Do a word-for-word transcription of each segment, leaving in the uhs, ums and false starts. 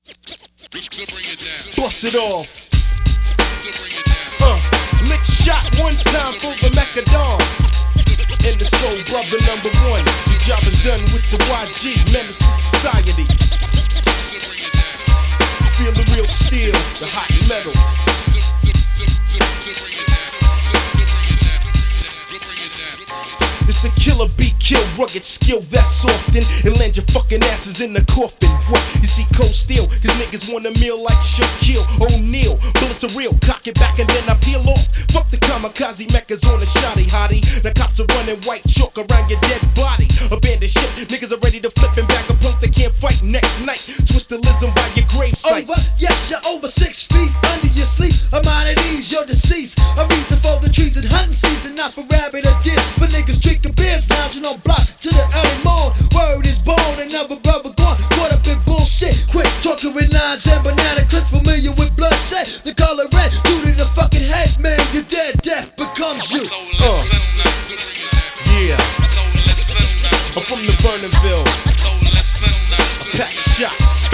Bust it off. Uh, lick shot one time for the Macadon. And the soul brother number one. The job is done with the Y G, menace to society. Feel the real steel, the hot metal. It's the killer beat, kill, rugged skill that's often and land your fucking asses in the coffin. What? You see cold steel, cause niggas want a meal like Shaquille O'Neal. Bullets are real, cock it back and then I peel off. Fuck the kamikaze mechas on the shotty hottie. The cops are running white chalk around your dead body. Abandoned ship, niggas are ready to flip and back a punk that can't fight next night. Twistilism by your gravesite. Over, yes, you're over six feet under your sleep. I'm out at ease, you're deceased. A reason for the trees in hunting season, not for rabbit or deer. For niggas drinking beers, lounging on block to the early morn. Word is born, another brother gone. Caught up in bullshit, quick talking with lines and banana clips. Familiar with bloodshed, the color red. Due to the fucking head, man, you're dead. Death becomes you. Uh, yeah. I'm from the Vernonville. I pack shots.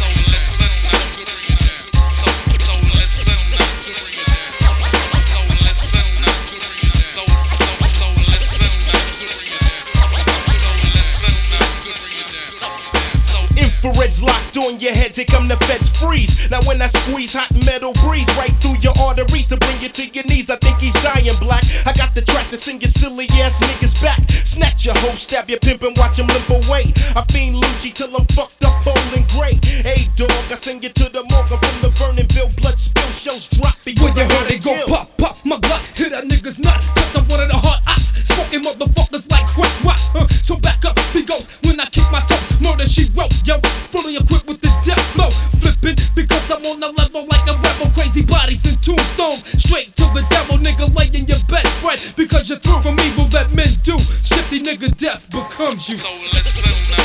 Infrared's locked on your heads, here come the feds freeze. Now when I squeeze hot metal breeze right through your arteries to bring you to your knees, I think he's dying black. I got the track to send your silly ass niggas back. Snatch your hoe, stab your pimp and watch him limp away. I fiend Lucci till I'm fucked up, old and gray. Hey dog, I send you to the morgue from the Vernonville. Blood spill shows drop because when you I heard it go pop, pop, my Glock hit that nigga's not. Cause I'm one of the hard ops, smoking motherfuckers like quick rocks. Uh, so back up, he goes when I kick my toe. Murder she wrote, yo, fully equipped with the death flow. Flipping because I'm on the level like a rebel. Crazy bodies and tombstones, straight to the devil. Nigga laying your bed spread because you're through from evil that men do. Shifty nigga, death becomes you. So listen now.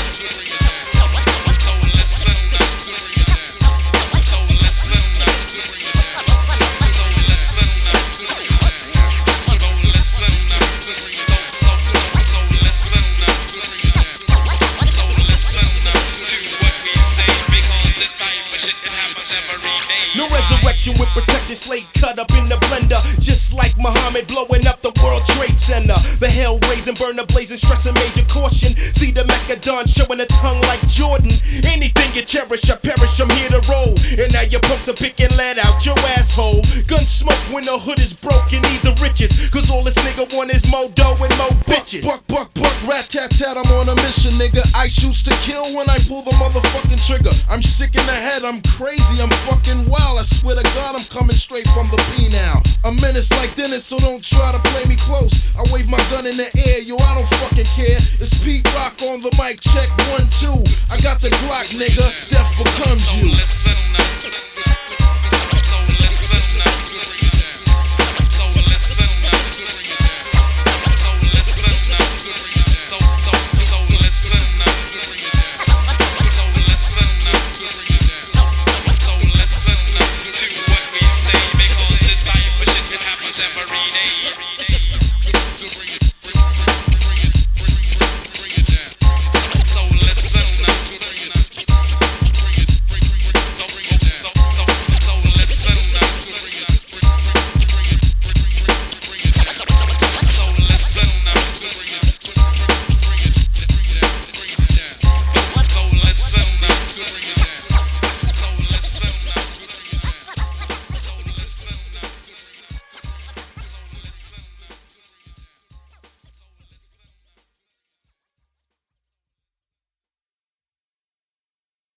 No resurrection with protection, slate cut up in the blender. Just like Muhammad blowing up the World Trade Center. The hell raising, burner blazing, stressing major caution. See the Macadon showing a tongue like Jordan. Anything you cherish, I perish, I'm here to roll. And now your punks are picking lead out your asshole. Gun smoke when the hood is broken, need the riches. Cause all this nigga want is mo dough and mo bitches. Buck, buck, buck, rat tat tat, I'm on a mission, nigga. I shoots to kill when I pull the motherfucking trigger. I'm sick in the head, I'm crazy, I'm fucking wild. I swear to God, I'm coming straight from the P now. A menace like Dennis, so don't try to play me close. I wave my gun in the air, yo, I don't fucking care. It's Pete Rock on the mic, check one, two. I got the Glock, nigga.